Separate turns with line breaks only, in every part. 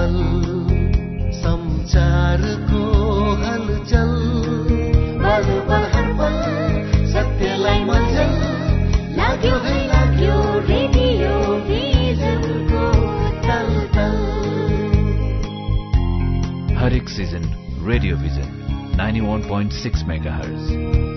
हलचल संचारको हलचल बल हर पल सत्यलाई मलजल लाग्यो है लाग्यो रेडियो भिजनको तलतल।
हरेक सिजन रेडियो भिजन 91.6 मेगाहर्ज।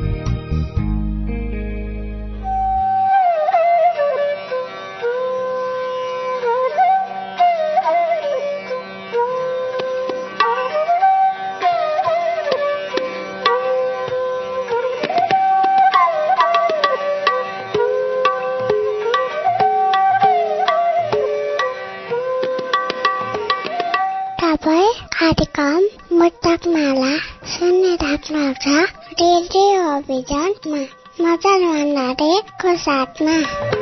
कार्यक्रम मुक्तक माला सुन्ने राख्नुहुन्छ रेडियो अभियानमा मदन भण्डारीको साथमा।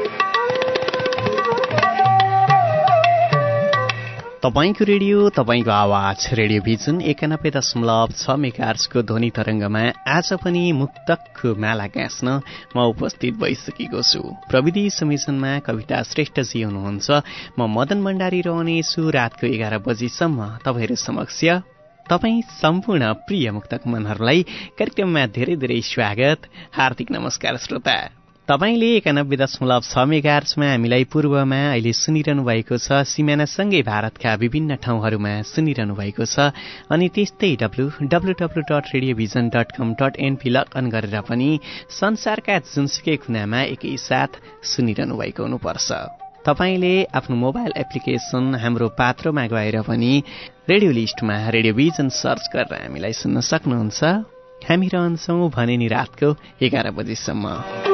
तपाईको रेडियो, तपाईको आवाज, रेडियो भिजन 91.6 मेगाहर्जको ध्वनि तरंगमा आज पनि मुक्तकको माला गाँच्न म उपस्थित भइसकेको छु। प्रविधि समेसनमा कविता श्रेष्ठजी हुनुहुन्छ। म मदन भण्डारी रहनेछु रातको 11 बजीसम्म तपाईहरु समक्ष। तपाई सम्पूर्ण प्रिय मुक्तक मनहरुलाई कार्यक्रममा धेरै धेरै स्वागत, हार्दिक नमस्कार श्रोता। तपाईले 91.6 मेगाहर्जमा हामीलाई पूर्वमा अहिले सुनिरहनु भएको छ, सिमानासँगै भारतका विभिन्न ठाउँहरूमा सुनिरहनु भएको छ। अनि त्यस्तै www.radiovision.com.np लगअन गरेर पनि संसारका जुनसुकै कुनामा एकैसाथ सुनिरहनु भएको हुनुपर्छ। तपाईले आफ्नो मोबाइल एप्लिकेसन हाम्रो पात्रमा गएर पनि रेडियो लिस्टमा रेडियो भिजन सर्च गरेर हामीलाई सुन्न सक्नुहुन्छ। हामी रहन्छौं भने नि रातको 11 बजेसम्म।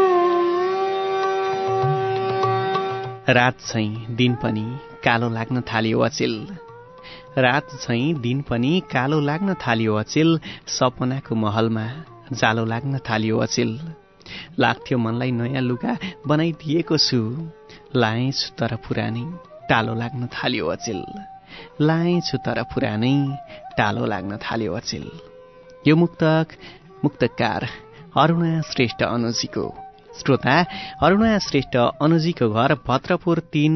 रात चाहिँ दिन पनि कालो लाग्न थाल्यो अचेल, रात चाहिँ दिन पनि कालो लाग्न थाल्यो अचेल, सपनाको महलमा जालो लाग्न थाल्यो अचेल। लाग्थ्यो मनलाई नयाँ लुगा बनाइदिएको छु, लाएछु तर पुरानै टालो लाग्न थाल्यो अचेल, लाएछु तर पुरानै टालो लाग्न थाल्यो अचेल। यो मुक्तकार अरुणा श्रेष्ठ अनुजीको। श्रोता, अरुणा श्रेष्ठ अनुजीको घर भद्रपुर 3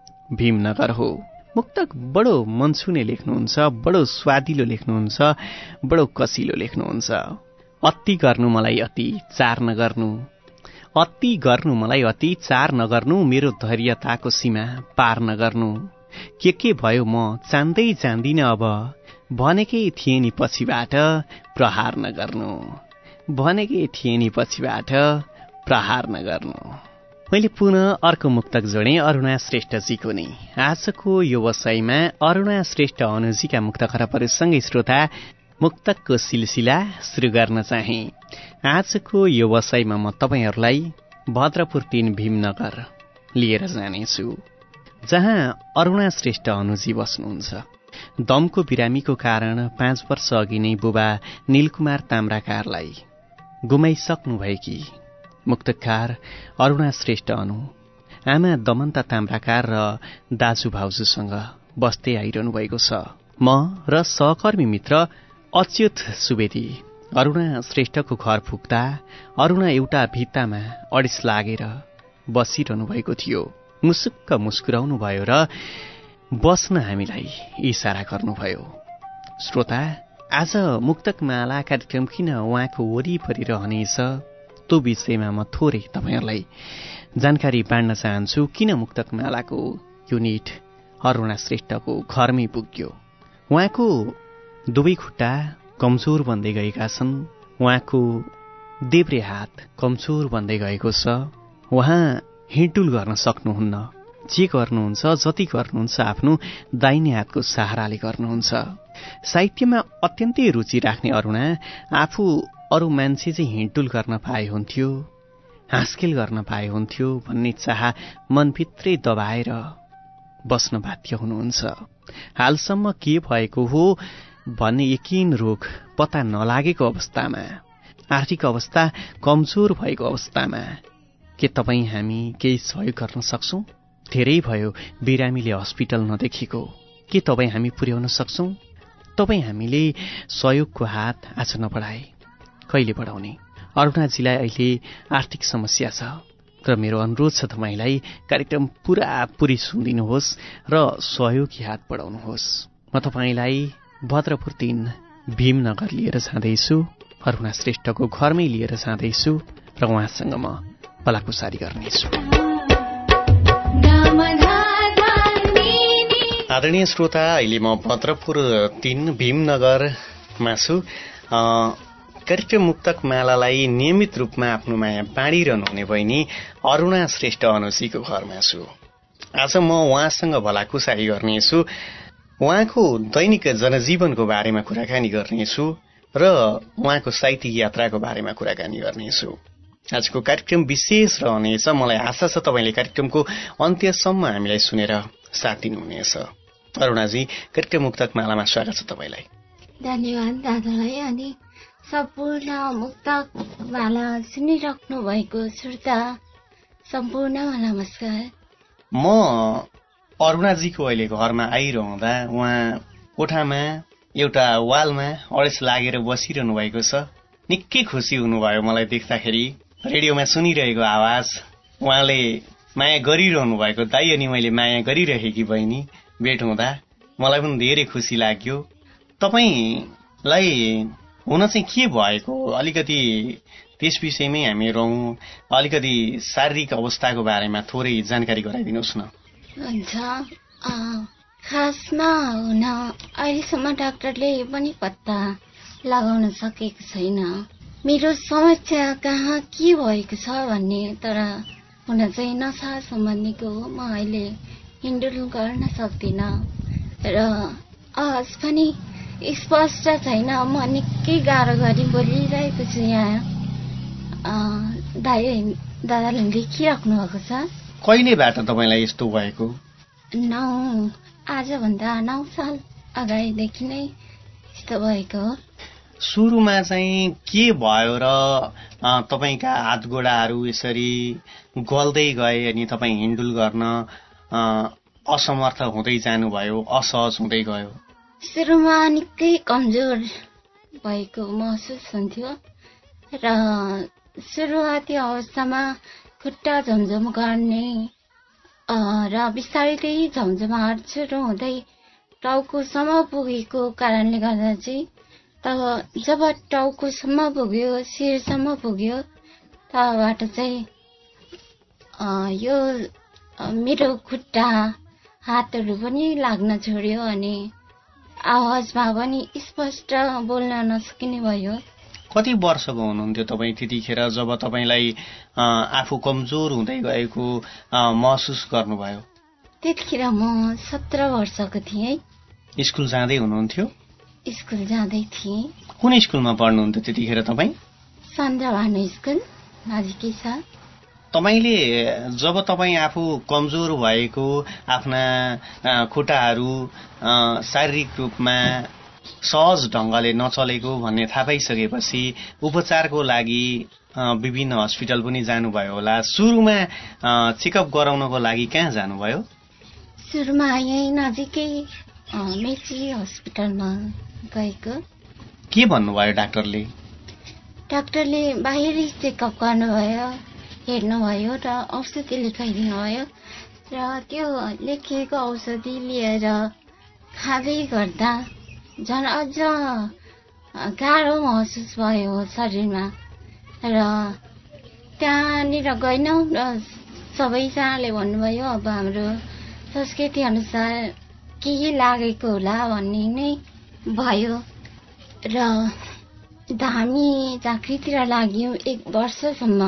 भीमनगर हो। मुक्तक बडो मनसुने लेख्नुहुन्छ, बडो स्वादिलो लेख्नुहुन्छ, बडो कसिलो लेख्नुहुन्छ। अति गर्नु मलाई अति चार नगर्नु, अति गर्नु मलाई अति चार नगर्नु, मेरो धैर्यताको सीमा पार नगर्नु। के भयो म जान्दै जान्दिन अब, भनेकै थिए नि पछिबाट प्रहार नगर्नु, भनेकै थिए नि पछिबाट प्रहार नगर्नु। मैले पुनः अर्को मुक्तक जोडेँ अरुणा श्रेष्ठजीको नै। आजको यो वसाईमा अरुणा श्रेष्ठ अनुजीका मुक्त खरबहरूसँगै श्रोता मुक्तकको सिलसिला सुरु गर्न चाहे। आजको यो वसाईमा म तपाईहरूलाई भद्रपुर 3 भीमनगर लिएर जानेछु, जहाँ अरुणा श्रेष्ठ अनुजी बस्नुहुन्छ। दमको बिरामीको कारण 5 वर्ष अघि नै बुबा नीलकुमार ताम्राकारलाई गुमाइसक्नु भएकी मुक्तकार अरुणा श्रेष्ठ अनु आमा दमन्ता ताम्राकार र दाजु भाउजूसँग बस्दै आइरहनु भएको छ। म र सहकर्मी मित्र अच्युत सुवेदी अरुणा श्रेष्ठको घर पुग्दा अरुणा एउटा भित्तामा अडिस लागेर बसिरहनु भएको थियो। मुसुक्क मुस्कुराउनु भयो र बस्न हामीलाई इशारा गर्नुभयो। श्रोता, आज मुक्तकमाला कार्यक्रम किन उहाँको वरिपरि रहनेछ त्यो विषयमा म थोरै तपाईहरुलाई जानकारी बाँड्न चाहन्छु। किन मुक्तकमालाको युनिट अरुणा श्रेष्ठको घरमै पुग्यो? उहाँको दुवै खुट्टा कमजोर बन्दै गएका छन्, उहाँको देब्रे हात कमजोर बन्दै गएको छ। उहाँ हिँडडुल गर्न सक्नुहुन्न, जे गर्नुहुन्छ जति गर्नुहुन्छ आफ्नो दाहिने हातको सहाराले गर्नुहुन्छ। साहित्यमा अत्यन्तै रुचि राख्ने अरुणा आफू अरू मान्छे चाहिँ हिँडडुल गर्न पाए हुन्थ्यो, हाँसखेल गर्न पाए हुन्थ्यो भन्ने चाह मनभित्रै दबाएर बस्न बाध्य हुनुहुन्छ। हालसम्म के भएको हो भन्ने यकिन रोग पत्ता नलागेको अवस्थामा, आर्थिक अवस्था कमजोर भएको अवस्थामा के तपाईँ हामी केही सहयोग गर्न सक्छौं? धेरै भयो बिरामीले हस्पिटल नदेखेको, के तपाईँ हामी पुर्याउन सक्छौं? तपाईँ हामीले सहयोगको हात आज नबढाए कहिले बढाउने? अरुणाजीलाई अहिले आर्थिक समस्या छ र मेरो अनुरोध छ तपाईलाई कार्यक्रम पुरापुरी सुनिदिनुहोस् र सहयोगी हात बढाउनुहोस्। म तपाईँलाई भद्रपुर 3 भीमनगर लिएर जाँदैछु। अरुणा श्रेष्ठको घरमै लिएर जाँदैछु र उहाँसँग म भलाकुसारी गर्नेछु। आदरणीय श्रोता, अहिले म भद्रपुर 3 भीमनगरमा छु। कार्यक्रम मुक्तक मालालाई नियमित रूपमा आफ्नो माया बाँडिरहनु हुने बहिनी अरुणा श्रेष्ठ अनुसीको घरमा छु। आज म उहाँसँग भलाकुसारी गर्नेछु, उहाँको दैनिक जनजीवनको बारेमा कुराकानी गर्नेछु र उहाँको साहित्यिक यात्राको बारेमा कुराकानी गर्नेछु। आजको कार्यक्रम विशेष रहनेछ। मलाई आशा छ तपाईँले कार्यक्रमको अन्त्यसम्म हामीलाई सुनेर साथ दिनुहुनेछ। अरुणाजी, कार्यक्रम मुक्तक मालामा स्वागत छ तपाईँलाई।
धन्यवाद दादालाई। अनि सम्पूर्ण मुक्तक माला सुनिराख्नु भएको श्रोता सम्पूर्णमा नमस्कार।
म अरुणाजीको अहिले घरमा आइरहँदा उहाँ कोठामा एउटा वालमा अडेस लागेर बसिरहनु भएको छ। निकै खुसी हुनुभयो मलाई देख्दाखेरि। रेडियोमा सुनिरहेको आवाज उहाँले माया गरिरहनु भएको दाइ अनि मैले माया गरिरहेकी बहिनी भेट हुँदा मलाई पनि धेरै खुसी लाग्यो। तपाईँलाई हुन चाहिँ के भएको अलिकति त्यस विषयमै हामी रहौँ। अलिकति शारीरिक अवस्थाको बारेमा थोरै जानकारी गराइदिनुहोस् न।
हुन्छ। खासमा हुन अहिलेसम्म डाक्टरले पनि पत्ता लगाउन सकेको छैन मेरो समस्या कहाँ के भएको छ भन्ने। तर हुन चाहिँ नसा सम्बन्धीको हो। म अहिले हिन्डुल गर्न सक्दिनँ र आवाज पनि स्पष्ट छैन। म निकै गाह्रो गरी बोलिरहेको छु। यहाँ दादाले लेखिराख्नु भएको छ।
कहिलेबाट तपाईँलाई यस्तो भएको?
आजभन्दा 9 साल अगाडिदेखि नै यस्तो भएको हो।
सुरुमा चाहिँ के भयो र तपाईँका हात गोडाहरू यसरी गल्दै गए अनि तपाईँ हिन्डुल गर्न असमर्थ हुँदै जानुभयो, असहज हुँदै गयो?
सुरुमा निकै कमजोर भएको महसुस हुन्थ्यो र सुरुवाती अवस्थामा खुट्टा झमझम गर्ने र बिस्तारै झमझमाहट सुरु हुँदै टाउकोसम्म पुगेको कारणले गर्दा चाहिँ तब जब टाउकोसम्म पुग्यो, शिरसम्म पुग्यो, तबबाट चाहिँ यो मेरो खुट्टा हातहरू पनि लाग्न छोड्यो अनि आवाजमा पनि स्पष्ट बोल्न नसकिने भयो।
कति वर्षको हुनुहुन्थ्यो तपाईँ त्यतिखेर जब तपाईँलाई आफू कमजोर हुँदै गएको महसुस गर्नुभयो?
त्यतिखेर म 17 वर्षको थिएँ।
स्कुल जाँदै हुनुहुन्थ्यो?
स्कुल जाँदै थिएँ।
कुन स्कुलमा पढ्नुहुन्थ्यो त्यतिखेर तपाईँ?
सन्द्रभानु स्कुल नजिकै छ।
तपाईँले जब तपाईँ आफू कमजोर भएको, आफ्ना खुट्टाहरू शारीरिक रूपमा सहज ढङ्गले नचलेको भन्ने थाहा पाइसकेपछि उपचारको लागि विभिन्न हस्पिटल पनि जानुभयो होला। सुरुमा चेकअप गराउनको लागि कहाँ जानुभयो?
सुरुमा यहीँ नजिकै मेची हस्पिटलमा गएको।
के भन्नुभयो डाक्टरले?
डाक्टरले बाहिरी चेकअप गर्नुभयो, हेर्नुभयो र औषधि लेखाइदिनु भयो र त्यो लेखिएको औषधि लिएर खाँदै गर्दा झन् अझ गाह्रो महसुस भयो शरीरमा र त्यहाँनिर गएनौँ र सबैजनाले भन्नुभयो अब हाम्रो संस्कृति अनुसार केही लागेको होला भन्ने नै भयो र हामी झाँक्रीतिर लाग्यौँ 1 वर्षसम्म।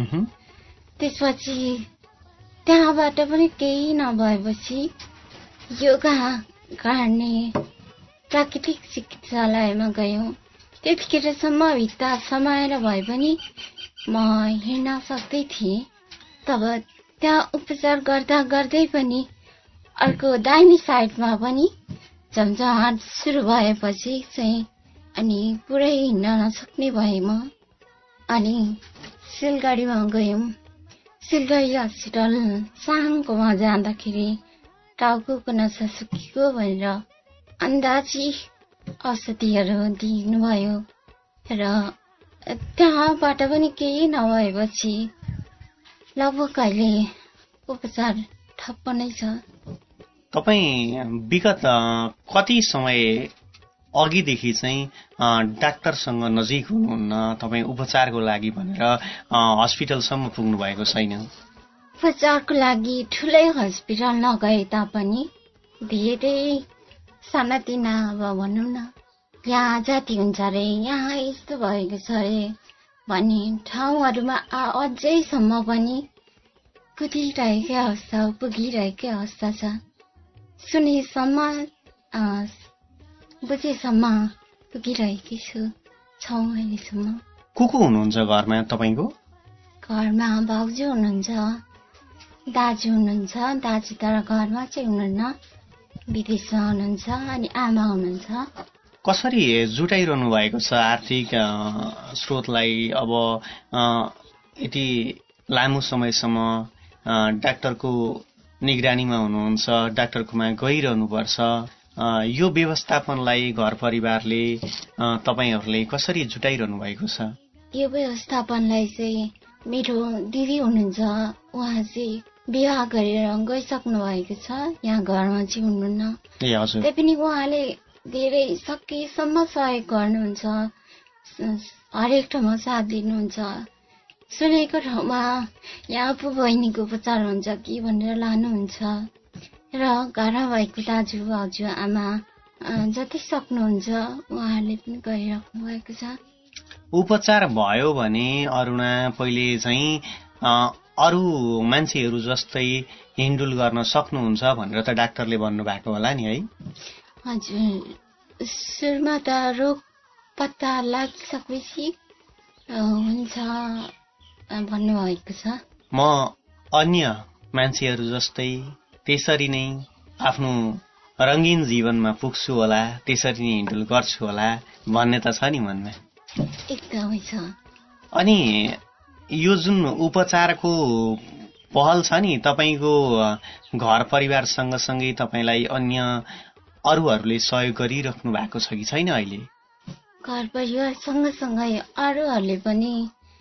त्यसपछि त्यहाँबाट पनि केही नभएपछि योगा गर्ने प्राकृतिक चिकित्सालयमा गयौँ। त्यतिखेरसम्म भित्ता समाएर भए पनि म हिँड्न सक्दै थिएँ। तब त्यहाँ उपचार गर्दा गर्दै पनि अर्को दाहिने साइडमा पनि झमझमाहट सुरु भएपछि चाहिँ अनि पुरै हिँड्न नसक्ने भए म। अनि सिलगढीमा गयौँ। सिलगढी हस्पिटल साङ्गोमा जाँदाखेरि टाउको नसा सुकेको भनेर अन्दाजी औषधिहरू दिनुभयो र त्यहाँबाट पनि केही नभएपछि लगभग अहिले उपचार ठप्प नै छ।
तपाईँ विगत कति समय अघिदेखि चाहिँ डाक्टरसँग नजिक हुनुहुन्न, तपाईँ उपचारको लागि भनेर हस्पिटलसम्म पुग्नु भएको छैन?
उपचारको लागि ठुलै हस्पिटल नगए तापनि धेरै सानातिना अब भनौँ न, यहाँ जाति हुन्छ अरे, यहाँ यस्तो भएको छ अरे भन्ने ठाउँहरूमा अझैसम्म पनि पुगिरहेकै अवस्था हो, पुगिरहेकै अवस्था छ। सुनेसम्म बुझेसम्म पुगिरहेकै छौँ अहिलेसम्म।
को हुनुहुन्छ घरमा तपाईँको?
घरमा भाउजू हुनुहुन्छ, दाजु हुनुहुन्छ। दाजु तर घरमा चाहिँ हुनुहुन्न, विदेशमा हुनुहुन्छ। अनि आमा हुनुहुन्छ।
कसरी जुटाइरहनु भएको छ आर्थिक स्रोतलाई? अब यति लामो समयसम्म डाक्टरको निगरानीमा हुनुहुन्छ, डाक्टरकोमा गइरहनुपर्छ, यो व्यवस्थापनलाई घर परिवारले तपाईहरूले कसरी जुटाइरहनु भएको छ?
यो व्यवस्थापनलाई चाहिँ मेरो दिदी हुनुहुन्छ, उहाँ चाहिँ विवाह गरेर गइसक्नु भएको छ, यहाँ घरमा चाहिँ हुनुहुन्न।
ए हजुर।
तैपनि उहाँले धेरै सकेसम्म सहयोग गर्नुहुन्छ, हरेक ठाउँमा साथ दिनुहुन्छ। सुनेको ठाउँमा यहाँ पो बहिनीको उपचार हुन्छ कि भनेर लानुहुन्छ र घरमा भएको दाजु भाउजू आमा जति सक्नुहुन्छ उहाँहरूले पनि गरिराख्नु भएको छ।
उपचार भयो भने अरुणा पहिले चाहिँ अरू मान्छेहरू जस्तै हिँडुल गर्न सक्नुहुन्छ भनेर त डाक्टरले भन्नुभएको होला नि है?
हजुर, सुरुमा त रोग पत्ता लागिसकेपछि हुन्छ भन्नुभएको छ।
म अन्य मान्छेहरू जस्तै त्यसरी नै आफ्नो रङ्गीन जीवनमा पुग्छु होला, त्यसरी नै हिँडुल गर्छु होला भन्ने त छ नि मनमा?
एकदमै छ।
अनि यो जुन उपचारको पहल छ नि, तपाईँको घर परिवार सँगसँगै तपाईँलाई अन्य अरूहरूले सहयोग गरिराख्नु भएको छ कि छैन अहिले?
घर परिवार सँगसँगै अरूहरूले पनि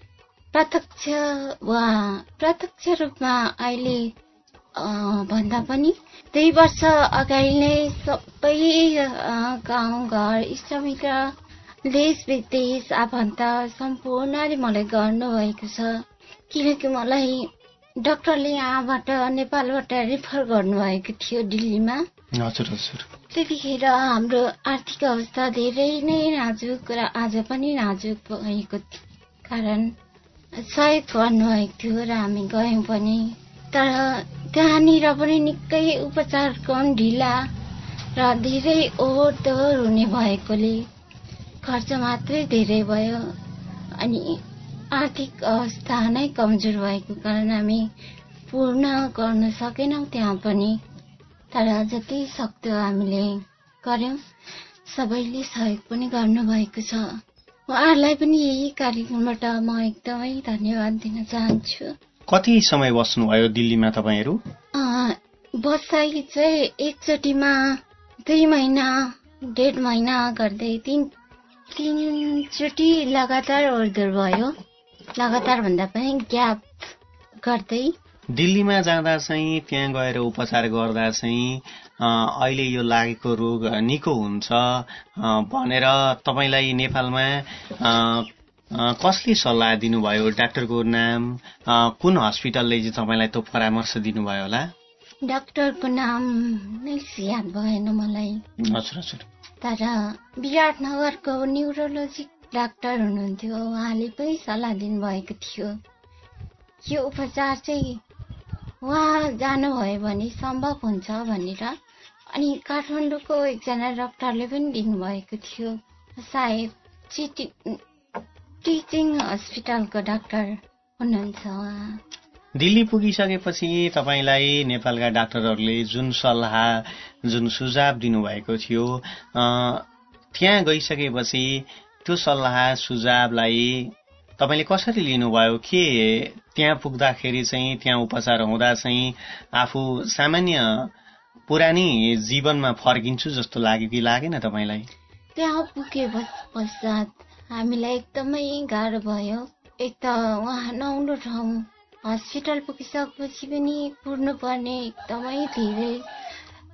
प्रत्यक्ष रूपमा अहिले भन्दा पनि 2 वर्ष अगाडि नै सबै गाउँघर इष्टमित्र देश विदेश आफन्त सम्पूर्णले मलाई गर्नुभएको छ। किनकि मलाई डाक्टरले यहाँबाट नेपालबाट रेफर गर्नुभएको थियो दिल्लीमा।
हजुर हजुर।
त्यतिखेर हाम्रो आर्थिक अवस्था धेरै नै नाजुक र आज पनि नाजुक भएको कारण सहयोग गर्नुभएको थियो र हामी गयौँ पनि। तर त्यहाँनिर पनि निकै उपचारको ढिला र धेरै ओहोर दोहोर हुने भएकोले खर्च मात्रै धेरै भयो। अनि आर्थिक अवस्था नै कमजोर भएको कारण हामी पूर्ण गर्न सकेनौँ त्यहाँ पनि। तर जति सक्दो हामीले गर्यौँ, सबैले सहयोग पनि गर्नुभएको छ। उहाँहरूलाई पनि यही कार्यक्रमबाट म एकदमै धन्यवाद दिन चाहन्छु।
कति समय बस्नुभयो दिल्लीमा तपाईँहरू?
बसाइ चाहिँ एकचोटिमा 2 महिना 1.5 महिना गर्दै 3 चोटि लगातार ओर्दोर भयो। लगातार भन्दा पनि ग्याप गर्दै।
दिल्लीमा जाँदा चाहिँ त्यहाँ गएर उपचार गर्दा चाहिँ अहिले यो लागेको रोग निको हुन्छ भनेर तपाईँलाई नेपालमा कसले सल्लाह दिनुभयो? डाक्टरको नाम, कुन हस्पिटलले चाहिँ तपाईँलाई त्यो परामर्श दिनुभयो होला?
डाक्टरको नाम नै याद भएन मलाई।
हजुर हजुर।
तर विराटनगरको न्युरोलोजिक डाक्टर हुनुहुन्थ्यो, उहाँले पनि सल्लाह दिनुभएको थियो यो उपचार चाहिँ उहाँ जानुभयो भने सम्भव हुन्छ भनेर। अनि काठमाडौँको एकजना डाक्टरले पनि दिनुभएको थियो, सायद टिचिङ हस्पिटलको डाक्टर हुनुहुन्छ उहाँ।
दिल्ली पुगिसकेपछि तपाईँलाई नेपालका डाक्टरहरूले जुन सल्लाह जुन सुझाव दिनुभएको थियो, त्यहाँ गइसकेपछि त्यो सल्लाह सुझावलाई तपाईँले कसरी लिनुभयो? के त्यहाँ पुग्दाखेरि चाहिँ त्यहाँ उपचार हुँदा चाहिँ आफू सामान्य पुरानी जीवनमा फर्किन्छु जस्तो लाग्यो कि लागेन तपाईँलाई?
त्यहाँ पुगे पश्चात हामीलाई एकदमै गाह्रो भयो। एक त उहाँ नौलो ठाउँ, हस्पिटल पुगिसकेपछि पनि पुग्नुपर्ने एकदमै धेरै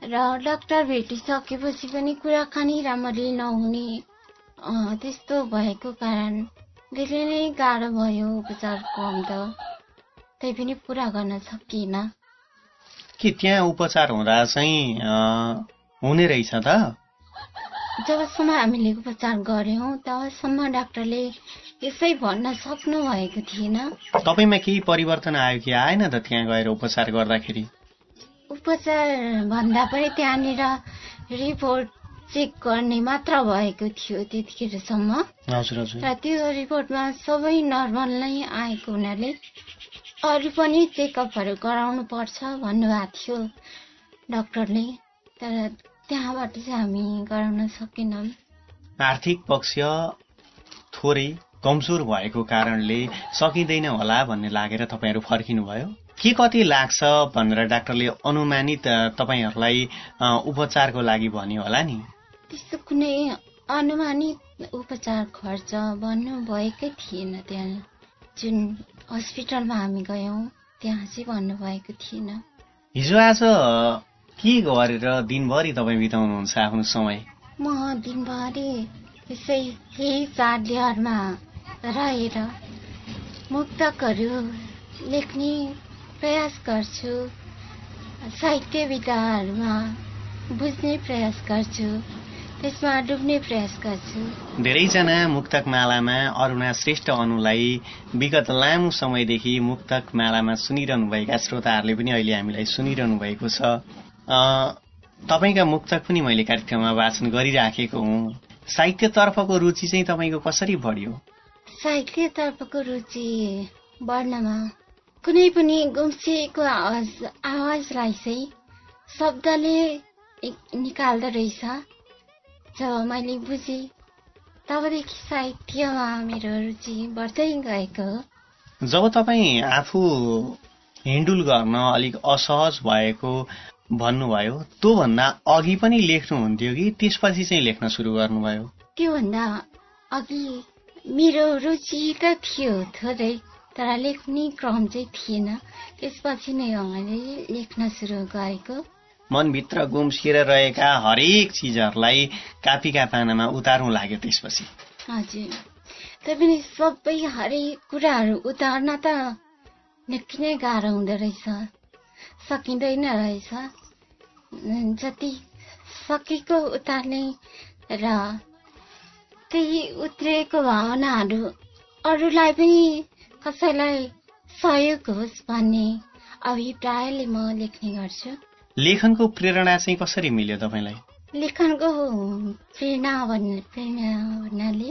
र डाक्टर भेटिसकेपछि पनि कुराकानी राम्ररी नहुने त्यस्तो भएको कारण धेरै नै गाह्रो भयो उपचारको अन्त त्यही पनि पुरा गर्न सकिएन।
के त्यहाँ उपचार हुँदा चाहिँ हुने रहेछ त?
जबसम्म हामीले उपचार गर्यौं तबसम्म डाक्टरले यसै भन्न सक्नु भएको थिएन।
तपाईमा केही परिवर्तन आयो कि आएन त त्यहाँ गएर उपचार गर्दाखेरि?
उपचार भन्दा पनि त्यहाँनिर रिपोर्ट चेक गर्ने मात्र भएको थियो त्यतिखेरसम्म।
हजुर हजुर।
र त्यो रिपोर्टमा सबै नर्मल नै आएको हुनाले अरू पनि चेकअपहरू गराउनु पर्छ भन्नुभएको थियो डाक्टरले, तर त्यहाँबाट चाहिँ हामी गराउन सकेनौं।
आर्थिक पक्ष थोरै कमजोर भएको कारणले सकिँदैन होला भन्ने लागेर तपाईहरू फर्किनुभयो। के कति लाग्छ भनेर डाक्टरले अनुमानित तपाईहरूलाई उपचारको लागि भन्यो होला नि?
त्यस्तो कुनै अनुमानित उपचार खर्च भन्नुभएकै थिएन। त्यहाँ जुन हस्पिटलमा हामी गयौं त्यहाँ चाहिँ भन्नुभएको थिएन।
हिजो आज के गरेर दिनभरि तपाईँ बिताउनुहुन्छ आफ्नो समय?
म दिनभरि यसै यही चाडलिहारमा रहेर मुक्तकहरू लेख्ने प्रयास गर्छु, साहित्य विधाहरूमा बुझ्ने प्रयास गर्छु, त्यसमा डुब्ने प्रयास गर्छु।
धेरैजना मुक्तक मालामा अरुणा श्रेष्ठ अनुलाई विगत लामो समयदेखि मुक्तक मालामा सुनिरहनुभएका श्रोताहरूले पनि अहिले हामीलाई सुनिरहनु भएको छ। तपाईका मुक्तक पनि मैले कार्यक्रममा वाचन गरिराखेको हुँ। साहित्यतर्फको रुचि चाहिँ तपाईको कसरी बढ्यो?
साहित्यतर्फको रुचि बढ्नमा कुनै पनि गुम्सिएको आवाजलाई चाहिँ शब्दले निकाल्दो रहेछ जब मैले बुझेँ तबदेखि साहित्यमा मेरो रुचि बढ्दै गएको हो।
जब तपाईँ आफू हिँडुल गर्न अलिक असहज भएको भन्नुभयो, त्योभन्दा अघि पनि लेख्नुहुन्थ्यो कि त्यसपछि चाहिँ लेख्न सुरु गर्नुभयो?
त्योभन्दा अघि मेरो रुचि त थियो थोरै, तर लेख्ने क्रम चाहिँ थिएन। त्यसपछि नै हो मैले लेख्न सुरु गरेको।
मनभित्र गुम्सिएर रहेका हरेक चिजहरूलाई कापीका पानामा उतार्नु लाग्यो त्यसपछि?
हजुर, तैपनि सबै हरेक कुराहरू उतार्न त निकै नै गाह्रो हुँदो रहेछ, सकिँदैन रहेछ। जति सकेको उतार्ने र त्यही उत्रिएको भावनाहरू अरूलाई पनि कसैलाई सहयोग होस् भन्ने अभिप्रायले म लेख्ने गर्छु।
लेखनको प्रेरणा चाहिँ कसरी मिल्यो तपाईलाई?
लेखनको प्रेरणा भन्नाले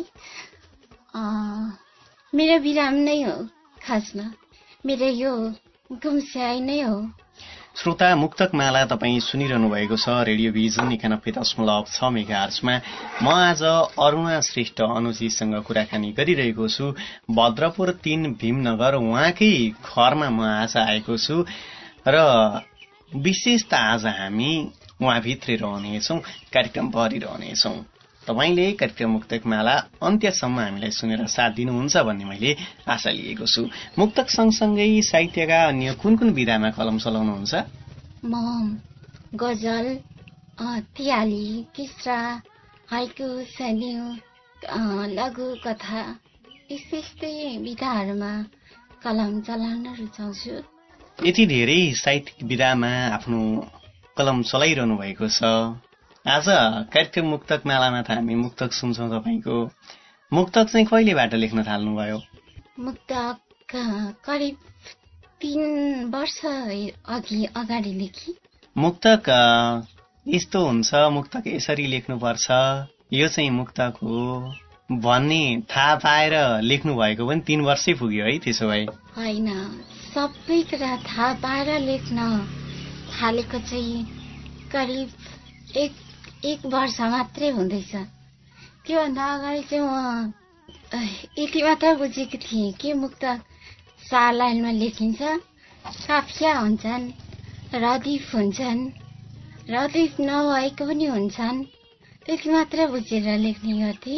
मेरो विराम नै हो, खासमा मेरो यो गुम्स्याइ नै हो।
श्रोता, मुक्तक माला तपाईँ सुनिरहनु भएको छ रेडियो भिजन 91.6 मेगाहर्जमा। म आज अरुणा श्रेष्ठ अनुजीसँग कुराकानी गरिरहेको छु। भद्रपुर 3 भीमनगर उहाँकै घरमा म आज आएको छु र विशेष त आज हामी उहाँभित्रै रहनेछौँ, कार्यक्रम भरिरहनेछौँ। तपाईले कार्यक्रम मुक्तक माला अन्त्यसम्म हामीलाई सुनेर साथ दिनुहुन्छ भन्ने मैले आशा लिएको छु। मुक्तक सँगसँगै साहित्यका अन्य कुन कुन विधामा कलम चलाउनुहुन्छ?
म गजल, तियाली, किस्सा, हाइकु, सैन्यु, लघु कथा यस्तै विधाहरूमा कलम चलाउन रुचाउँछु।
यति धेरै साहित्यिक विधामा आफ्नो कलम चलाइरहनु भएको छ। आज कार्यक्रम मुक्तक मालामा त हामी मुक्तक सुन्छौँ तपाईको। मुक्तक चाहिँ कहिलेबाट लेख्न थाल्नुभयो?
मुक्तक करिब 3 वर्ष अगाडि लेखी।
मुक्तक यस्तो हुन्छ, मुक्तक यसरी लेख्नुपर्छ, यो चाहिँ मुक्तक हो भन्ने थाहा पाएर लेख्नु भएको पनि 3 वर्षै पुग्यो है? त्यसो भए
होइन, सबै कुरा थाहा पाएर लेख्न थालेको चाहिँ करिब एक वर्ष मात्रै हुँदैछ। त्योभन्दा अगाडि चाहिँ म यति मात्र बुझेको थिएँ कि मुक्तक 4 लाइनमा लेखिन्छ, काफिया हुन्छन्, रदीफ हुन्छन्, रदीफ नभएको पनि हुन्छन्, त्यति मात्र बुझेर लेख्ने गर्थेँ।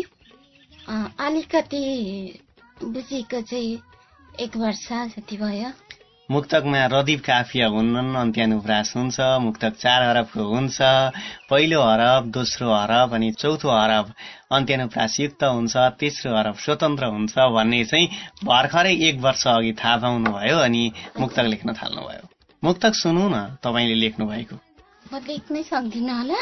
अलिकति बुझेको चाहिँ 1 वर्ष जति भयो।
मुक्तकमा रदीप काफिया हुन्छन्, अन्त्यानुप्रास हुन्छ, मुक्तक 4 हरफको हुन्छ, पहिलो हरफ, दोस्रो हरफ अनि चौथो हरफ अन्त्यानुप्रासयुक्त हुन्छ, तेस्रो हरफ स्वतन्त्र हुन्छ भन्ने चाहिँ भर्खरै 1 वर्ष अघि थाहा पाउनुभयो अनि मुक्तक लेख्न थाल्नुभयो। मुक्तक सुनौ न तपाईँले लेख्नु भएको।
म लेख्नै सक्दिनँ होला।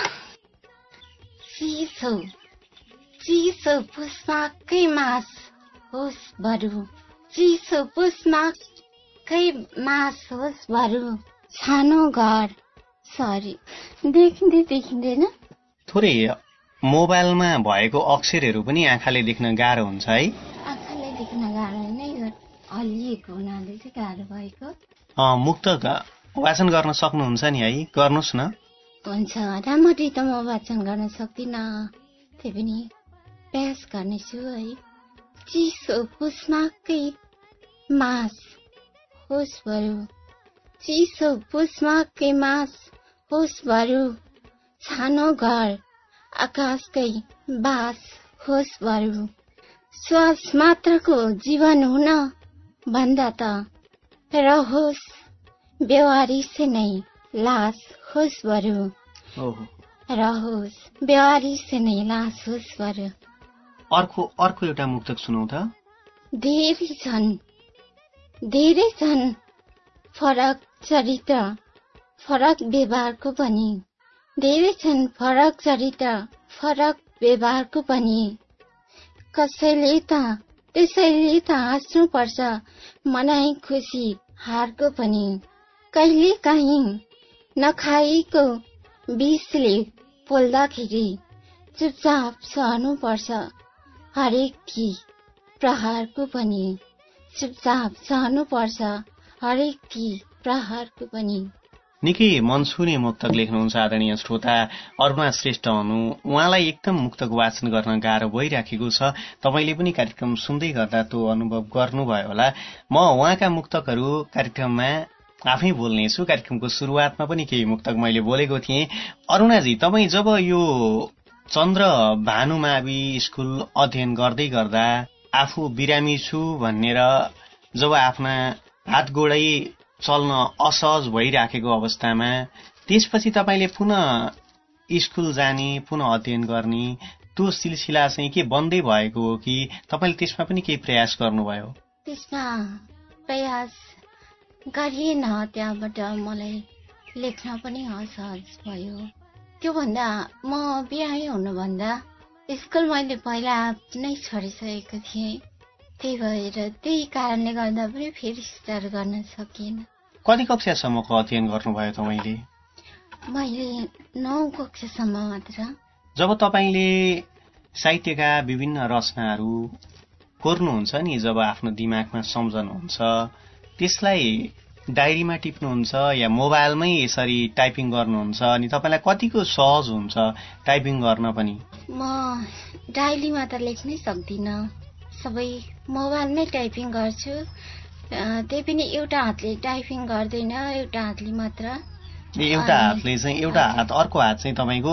चिसो पुष्पकै मास होस् बरु, चिसो पुष्पकै मास होस् बरु, छानो घर सरी देखिँदैन।
थोरै मोबाइलमा भएको अक्षरहरू पनि आँखाले देख्न गाह्रो हुन्छ है।
आँखाले देख्न गाह्रो नै हल्लिएको हुनाले चाहिँ गाह्रो भएको।
मुक्तक वाचन गर्न सक्नुहुन्छ नि है, गर्नुहोस् न।
हुन्छ, राम्ररी त म वाचन गर्न सक्दिनँ, त्यही पनि प्रयास गर्नेछु है। चिसो पुष्पकै मास होस् बरु, चिसो पुष्पकै मास होस् बरु, छानो घर आकाशकै बास होस् बरु, श्वास मात्रको जीवन हुन भन्दा त रहोस् बेवारी से नै लास होस् बरु, रहोस् बेवारी से नै लास होस् बरु।
अर्को एउटा मुक्तक सुनौ त।
धेरै छन् फरक चरित्र फरक व्यवहारको पनि, धेरै छन् फरक चरित्र फरक व्यवहारको पनि, त्यसैले त हाँस्नु पर्छ मनाई खुसी हारको पनि, कहिले काहीँ नखाएको विषले पोल्दाखेरि चुपचाप सहनु पर्छ हरेक की प्रहारको पनि, चुपचाप सहनु पर्छ हरेक की प्रहारको पनि।
निकै मनसुने मुक्तक लेख्नुहुन्छ आदरणीय श्रोता अरुणा श्रेष्ठ हुनु। उहाँलाई एकदम मुक्तक वाचन गर्न गाह्रो भइराखेको छ। तपाईँले पनि कार्यक्रम सुन्दै गर्दा त्यो अनुभव गर्नुभयो होला। म उहाँका मुक्तकहरू कार्यक्रममा आफै बोल्नेछु। कार्यक्रमको सुरुवातमा पनि केही मुक्तक मैले बोलेको थिएँ। अरुणाजी, तपाईँ जब यो चन्द्र भानुमावि स्कुल अध्ययन गर्दै गर्दा आफू बिरामी छु भनेर जब आफ्ना हात गोडै चल्न असहज भइराखेको अवस्थामा त्यसपछि तपाईँले पुनः स्कुल जाने, पुनः अध्ययन गर्ने त्यो सिलसिला चाहिँ के बन्दै भएको हो कि तपाईँले त्यसमा पनि केही प्रयास गर्नुभयो?
त्यसमा प्रयास गरिएन, त्यहाँबाट मलाई लेख्न पनि असहज भयो। त्योभन्दा म बिरामी हुनुभन्दा स्कुल मैले पहिला नै छोडिसकेको थिएँ, त्यही भएर त्यही कारणले गर्दा पनि फेरि स्टार्ट गर्न सकिएन।
कति कक्षासम्मको अध्ययन गर्नुभयो तपाईँले?
मैले 9 कक्षासम्म मात्र।
जब तपाईँले साहित्यका विभिन्न रचनाहरू कोर्नुहुन्छ नि, जब आफ्नो दिमागमा सम्झनुहुन्छ, त्यसलाई डायरीमा टिप्नुहुन्छ या मोबाइलमै यसरी टाइपिङ गर्नुहुन्छ अनि तपाईँलाई कतिको सहज हुन्छ टाइपिङ गर्न पनि?
म डायरीमा त लेख्नै सक्दिनँ, सबै मोबाइलमै टाइपिङ गर्छु। त्यही पनि एउटा हातले टाइपिङ गर्दैन, एउटा हातले मात्र।
एउटा हातले चाहिँ एउटा हात, अर्को हात चाहिँ तपाईँको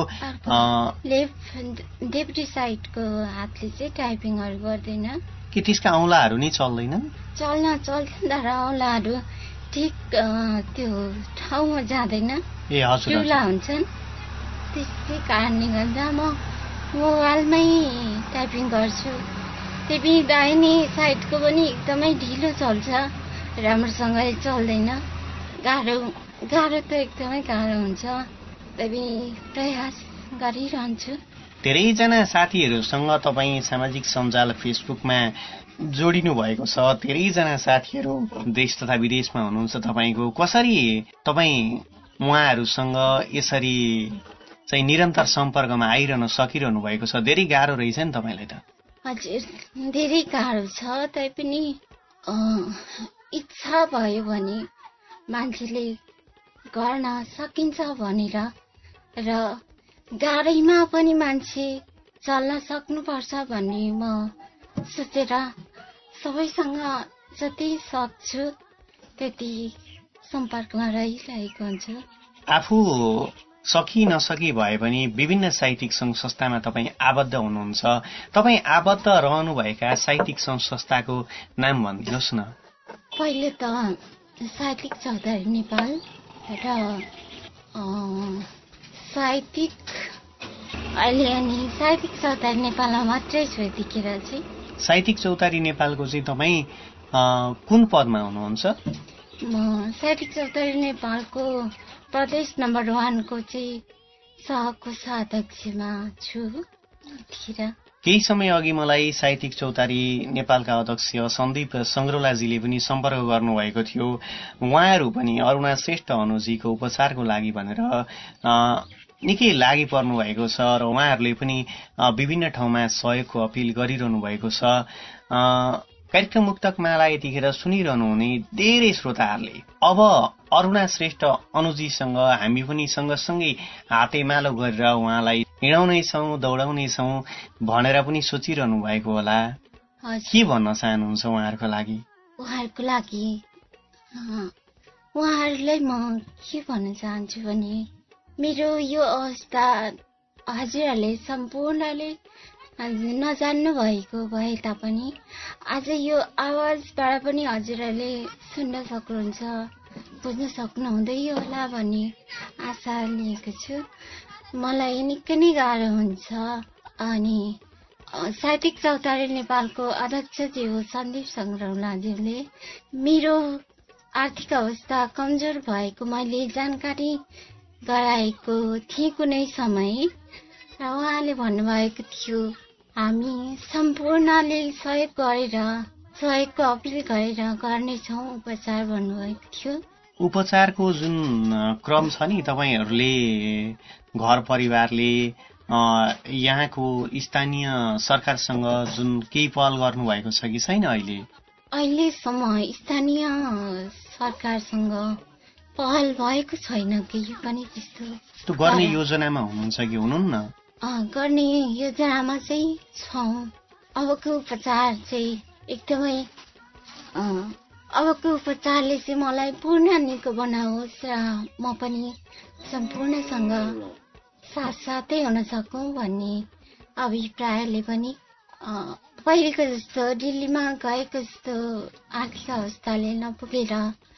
लेफ्ट देब्रे साइडको हातले चाहिँ टाइपिङहरू गर्दैन
कि? त्यसका औँलाहरू नै चल्दैन?
चल्छ तर औँलाहरू ठिक त्यो ठाउँमा जाँदैन, टुला हुन्छन्। त्यसै कारणले गर्दा म मोबाइलमै टाइपिङ गर्छु। त्यही पनि दाहिने साइडको पनि एकदमै ढिलो चल्छ, राम्रोसँगले चल्दैन। गाह्रो त एकदमै गाह्रो हुन्छ, त्यही पनि प्रयास गरिरहन्छु।
धेरैजना साथीहरूसँग तपाईँ सामाजिक सञ्जाल फेसबुकमा जोडिनु भएको छ। धेरैजना साथीहरू देश तथा विदेशमा हुनुहुन्छ। तपाईँको कसरी तपाईँ उहाँहरूसँग यसरी चाहिँ निरन्तर सम्पर्कमा आइरहन सकिरहनु भएको छ? धेरै गाह्रो रहेछ नि तपाईँलाई त?
हजुर, धेरै गाह्रो छ। तैपनि इच्छा भयो भने मान्छेले गर्न सकिन्छ भनेर र गाह्रैमा पनि मान्छे चल्न सक्नुपर्छ भन्ने म सोचेर सबैसँग जति सक्छु त्यति सम्पर्कमा रहिरहेको हुन्छ।
आफू सकी नसकी भए पनि विभिन्न साहित्यिक सङ्घ संस्थामा तपाईँ आबद्ध हुनुहुन्छ। तपाईँ आबद्ध रहनुभएका साहित्यिक सङ्घ संस्थाको नाम भनिदिनुहोस् न।
पहिले त साहित्यिक चौतारी नेपाल र साहित्यिक अहिले अनि साहित्यिक चौतारी नेपालमा मात्रै छु यतिखेर चाहिँ।
साहित्यिक चौतारी नेपालको चाहिँ तपाईँ कुन पदमा हुनुहुन्छ?
म साहित्यिक चौतारी नेपालको प्रदेश नम्बर 1 को चाहिँ सहकोषाध्यक्षमा छु यतिखेर।
केही समय अघि मलाई साहित्यिक चौतारी नेपालका अध्यक्ष सन्दीप सङ्ग्रौलाजीले पनि सम्पर्क गर्नुभएको थियो। उहाँहरू पनि अरुणा श्रेष्ठ अनुजीको उपचारको लागि भनेर निकै लागि पर्नु भएको छ र उहाँहरूले पनि विभिन्न ठाउँमा सहयोगको अपिल गरिरहनु भएको छ। कार्यक्रम मुक्तक माला यतिखेर सुनिरहनु हुने धेरै श्रोताहरूले अब अरुणा श्रेष्ठ अनुजीसँग हामी पनि सँगसँगै हातेमालो गरेर उहाँलाई हिँडाउनेछौँ दौडाउनेछौँ भनेर पनि सोचिरहनु भएको होला। के भन्न चाहनुहुन्छ उहाँहरूको लागि?
उहाँहरूलाई म के भन्न चाहन्छु भने मेरो यो अवस्था हजुरहरूले सम्पूर्णले नजान्नु भएको भए तापनि आज यो आवाजबाट पनि हजुरहरूले सुन्न सक्नुहुन्छ, बुझ्न सक्नुहुँदै होला भन्ने आशा लिएको छु। मलाई निकै नै गाह्रो हुन्छ अनि साहित्यिक चौतारी नेपालको अध्यक्षज्यू सन्दीप सङ्ग्रौलाज्यूले मेरो आर्थिक अवस्था कमजोर भएको मैले जानकारी गराएको थिएँ कुनै समय र उहाँले भन्नुभएको थियो हामी सम्पूर्णले सहयोग गरेर सहयोगको अपिल गरेर गर्नेछौँ उपचार भन्नुभएको थियो।
उपचारको जुन क्रम छ नि तपाईँहरूले घर परिवारले यहाँको स्थानीय सरकारसँग जुन केही पहल गर्नुभएको छ कि छैन?
अहिलेसम्म स्थानीय सरकारसँग पहल भएको छैन केही पनि त्यस्तो।
गर्ने योजनामा हुनुहुन्छ कि हुनुहुन्न?
गर्ने योजनामा चाहिँ छौँ। अबको उपचार चाहिँ एकदमै अबको उपचारले चाहिँ मलाई पूर्ण निको बनाओस् र म पनि सम्पूर्णसँग साथसाथै हुन सकौँ भन्ने अभिप्रायले पनि पहिलेको जस्तो दिल्लीमा गएको जस्तो आर्थिक अवस्थाले नपुगेर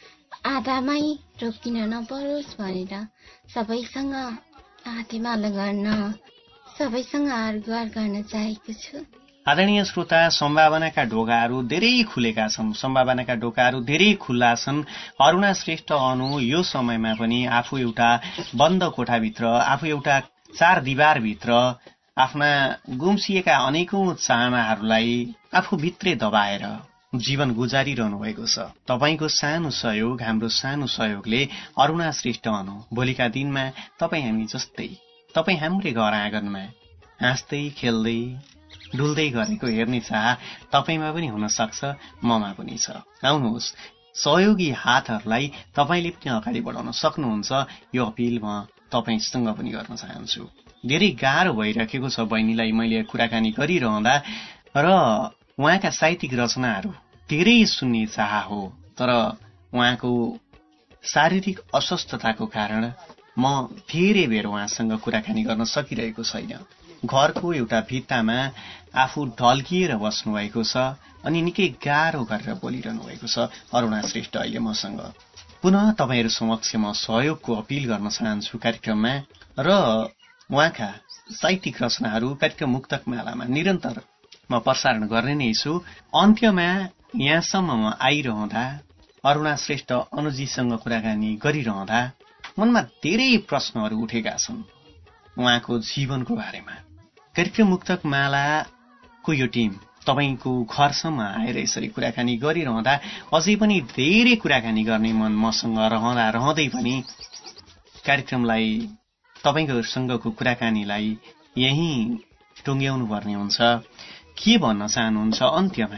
आधामै रोकिन नपरोस् भनेर सबैसँग हातेमालो गर्न सबैसँग हारगुहार गर्न चाहेको छु।
आदरणीय श्रोता, सम्भावनाका ढोकाहरू धेरै खुलेका छन्, सम्भावनाका ढोकाहरू धेरै खुल्ला छन्। अरुणा श्रेष्ठ अनु यो समयमा पनि आफू एउटा बन्द कोठाभित्र, आफू एउटा 4 दिवारभित्र आफ्ना गुम्सिएका अनेकौं चाहनाहरूलाई आफू भित्रै दबाएर जीवन गुजारिरहनु भएको छ। तपाईको सानो सहयोग, हाम्रो सानो सहयोगले अरुणा श्रेष्ठ अनु भोलिका दिनमा तपाईँ हामी जस्तै, तपाईँ हाम्रै घर आँगनमा हाँस्दै खेल्दै डुल्दै गरेको हेर्ने चाह तपाईमा पनि हुन सक्छ, ममा पनि छ। आउनुहोस्, सहयोगी हातहरूलाई तपाईले पनि अगाडि बढाउन सक्नुहुन्छ। यो अपिल म तपाईसँग पनि गर्न चाहन्छु। धेरै गाह्रो भइराखेको छ बहिनीलाई मैले कुराकानी गरिरहँदा र उहाँका साहित्यिक रचनाहरू धेरै सुन्ने चाह हो, तर उहाँको शारीरिक अस्वस्थताको कारण म धेरै बेर उहाँसँग कुराकानी गर्न सकिरहेको छैन। घरको एउटा भित्तामा आफू ढल्किएर बस्नु भएको छ अनि निकै गाह्रो गरेर बोलिरहनु भएको छ। अरुणा श्रेष्ठ अहिले मसँग। पुनः तपाईहरू समक्ष म सहयोगको अपिल गर्न चाहन्छु कार्यक्रममा र उहाँका साहित्यिक रचनाहरू कार्यक्रम मुक्तक मालामा निरन्तर म प्रसारण गर्ने नै छु। अन्त्यमा यहाँसम्म म आइरहँदा अरुणा श्रेष्ठ अनुजीसँग कुराकानी गरिरहँदा मनमा धेरै प्रश्नहरू उठेका छन् उहाँको जीवनको बारेमा। कार्यक्रम मुक्तक मालाको यो टिम तपाईको घरसम्म आएर यसरी कुराकानी गरिरहँदा अझै पनि धेरै कुराकानी गर्ने मन मसँग रहँदै पनि कार्यक्रमलाई तपाईसँगको कुराकानीलाई यहीं टुङ्ग्याउनु पर्ने हुन्छ। के भन्न चाहनुहुन्छ अन्त्यमा?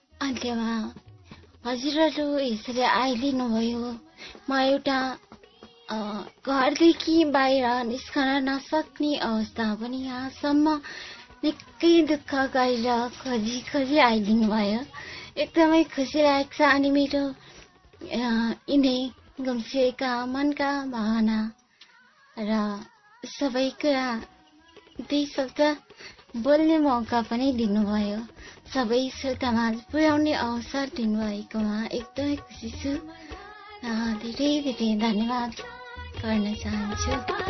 हजुरहरू यसरी आइदिनु भयो। म एउटा घरदेखि बाहिर निस्कन नसक्ने अवस्था पनि यहाँसम्म निकै दुःख गरेर खोजी आइदिनु भयो। एकदमै खुसी लागेको छ अनि मेरो यिनै गुम्सिएका मनका भावना र सबै कुरा 2 शब्द बोल्ने मौका पनि दिनुभयो, सबै श्रोतामा पुर्याउने अवसर दिनुभएकोमा एकदमै खुसी छु। धेरै धेरै धन्यवाद गर्न चाहन्छु।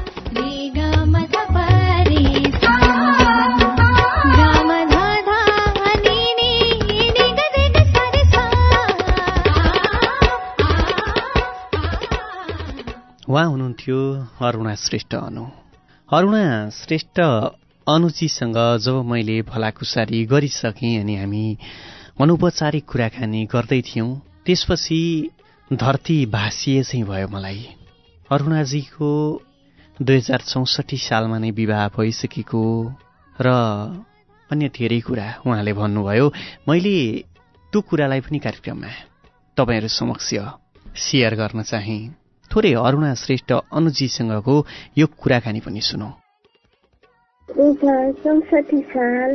उहाँ हुनुहुन्थ्यो अरुणा श्रेष्ठ अरुणा श्रेष्ठ अनुजीसँग जब मैले भलाकुसारी गरिसकेँ अनि हामी अनौपचारिक कुराकानी गर्दै थियौँ, त्यसपछि धरती भासिए चाहिँ भयो मलाई। अरुणाजीको 2064 सालमा नै विवाह भइसकेको र अन्य धेरै कुरा उहाँले भन्नुभयो। मैले त्यो कुरालाई पनि कार्यक्रममा तपाईँहरू समक्ष सेयर गर्न चाहेँ। थोरै अरुणा श्रेष्ठ अनुजीसँगको यो कुराकानी पनि सुनौ।
2064 साल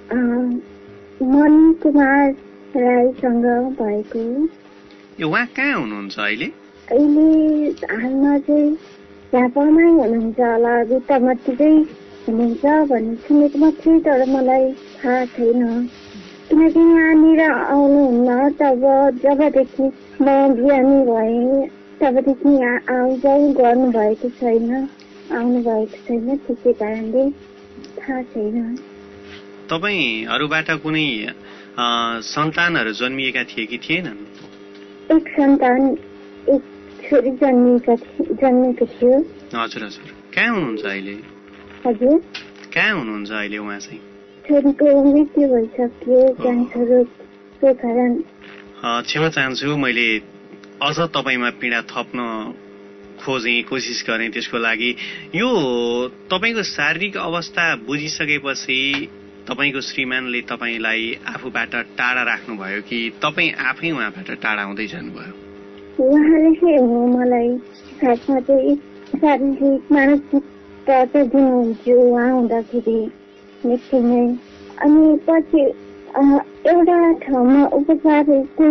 मन कुमार राईसँग भएको।
उहाँ कहाँ हुनुहुन्छ अहिले?
अहिले हालमा चाहिँ झापामै हुनुहुन्छ होला, भित्तामतीकै हुनुहुन्छ भन्ने सुनेको मात्रै, तर मलाई थाहा छैन किनकि यहाँनिर आउनुहुन्न। तब जबदेखि म बिरामी भएँ तबदेखि यहाँ आउजाउ गर्नुभएको छैन, आउनुभएको छैन, त्यसै कारणले थाहा छैन।
तपाईहरूबाट कुनै सन्तानहरू जन्मिएका थिए कि थिएनन्?
एक सन्तान, एक छोरी जन्मेको थियो।
हजुर हजुर। कहाँ हुनुहुन्छ अहिले?
हजुर,
कहाँ हुनुहुन्छ अहिले उहाँ चाहिँ?
छोरीको मृत्यु भइसक्यो क्यान्सरको कारण।
क्षमा चाहन्छु, मैले अझ तपाईँमा पीडा थप्न खोजेँ, कोसिस गरेँ। त्यसको लागि यो तपाईँको शारीरिक अवस्था बुझिसकेपछि तपाईँको श्रीमानले तपाईँलाई आफूबाट टाढा राख्नुभयो कि तपाईँ आफै उहाँबाट टाढा हुँदै जानुभयो?
उहाँले चाहिँ मलाई खासमा चाहिँ शारीरिक मानसिक टर्चर दिनुहुन्थ्यो उहाँ हुँदाखेरि निकै। अनि पछि एउटा ठाउँमा उपचार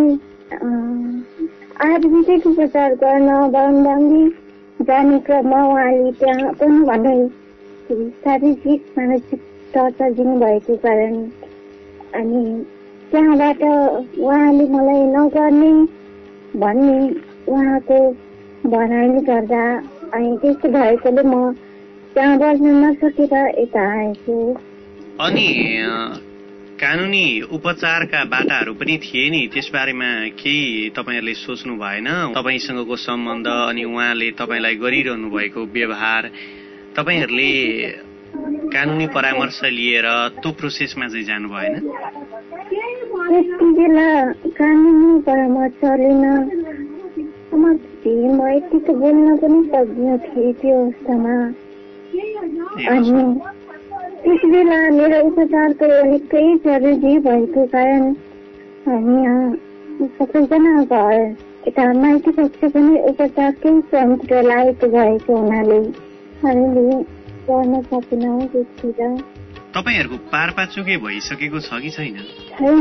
आयुर्वेदिक उपचार गर्न बाहुनबाङ्गी जाने क्रममा उहाँले त्यहाँ पनि भन्दै शारीरिक मानसिक टर्चर दिनुभएको कारण अनि त्यहाँबाट उहाँले मलाई नगर्ने भन्ने उहाँको भनाइले गर्दा अनि त्यस्तो भएकोले म त्यहाँ बस्न नसकेर यता आएको।
अनि कानुनी उपचारका बाटाहरू पनि थिए नि, त्यसबारेमा केही तपाईँहरूले सोच्नु भएन? तपाईँसँगको सम्बन्ध अनि उहाँले तपाईँलाई गरिरहनु भएको व्यवहार, तपाईँहरूले कानुनी परामर्श लिएर त्यो प्रोसेसमा चाहिँ जानु भएन?
त्यति बेला कानुनी परामर्श लिन म यति त बोल्न पनि सक्दिनँ थिएँ त्यो अवस्थामा। अनि त्यस बेला मेरो उपचारको निकै जरुरी भएको कारण हामी यहाँ सबैजना घर यता माइती पक्ष पनि उपचारकै क्रमतिर लागेको भएको हुनाले हामीले गर्न सकेनौँ। त्यसतिर
तपाईँहरूको पारपाचुके भइसकेको छ कि छैन?
छैन।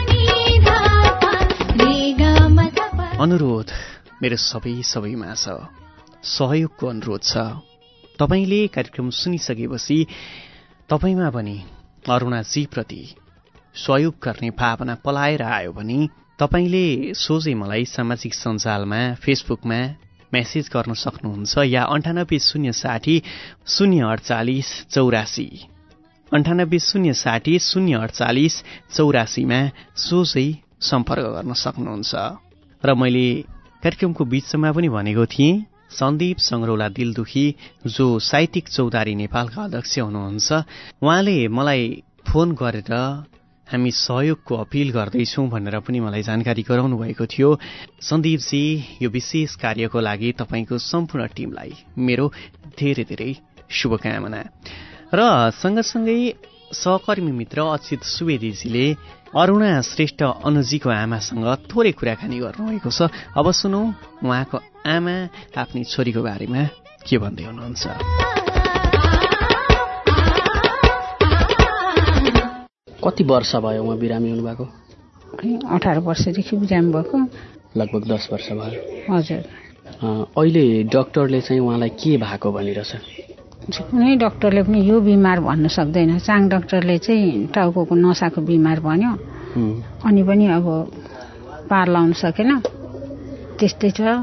अनुरोध मेरो सबैमा छ, सहयोगको अनुरोध छ। तपाईँले कार्यक्रम सुनिसकेपछि तपाईँमा पनि अरुणाजीप्रति सहयोग गर्ने भावना पलाएर आयो भने तपाईँले सोझै मलाई सामाजिक सञ्जालमा फेसबुकमा मेसेज गर्न सक्नुहुन्छ या 9806 048 84 9806 048 84 मा सोझै सम्पर्क गर्न सक्नुहुन्छ। र मैले कार्यक्रमको बीचमा पनि भनेको थिएँ, सन्दीप सङ्ग्रौला दिलदुखी जो साहित्यिक चौधारी नेपालका अध्यक्ष हुनुहुन्छ, उहाँले मलाई फोन गरेर हामी सहयोगको अपिल गर्दैछौँ भनेर पनि मलाई जानकारी गराउनु भएको थियो। सन्दीपजी, यो विशेष कार्यको लागि तपाईँको सम्पूर्ण टिमलाई मेरो धेरै धेरै शुभकामना। र सँगसँगै सहकर्मी मित्र अच्युत सुवेदीजीले अरुणा श्रेष्ठ अनुजीको आमासँग थोरै कुराकानी गर्नुभएको छ। अब सुनौँ उहाँको आमा आफ्नी छोरीको बारेमा के भन्दै हुनुहुन्छ।
कति वर्ष भयो उहाँ बिरामी हुनुभएको?
18 वर्षदेखि बिरामी भएको।
लगभग 10 वर्ष भयो।
हजुर।
अहिले डाक्टरले चाहिँ उहाँलाई के भएको भनिरहेछ?
कुनै डाक्टरले पनि यो बिमार भन्न सक्दैन। चाङ डाक्टरले चाहिँ टाउको नसाको बिमार भन्यो, अनि पनि अब पार लाउन सकेन। त्यस्तै छ।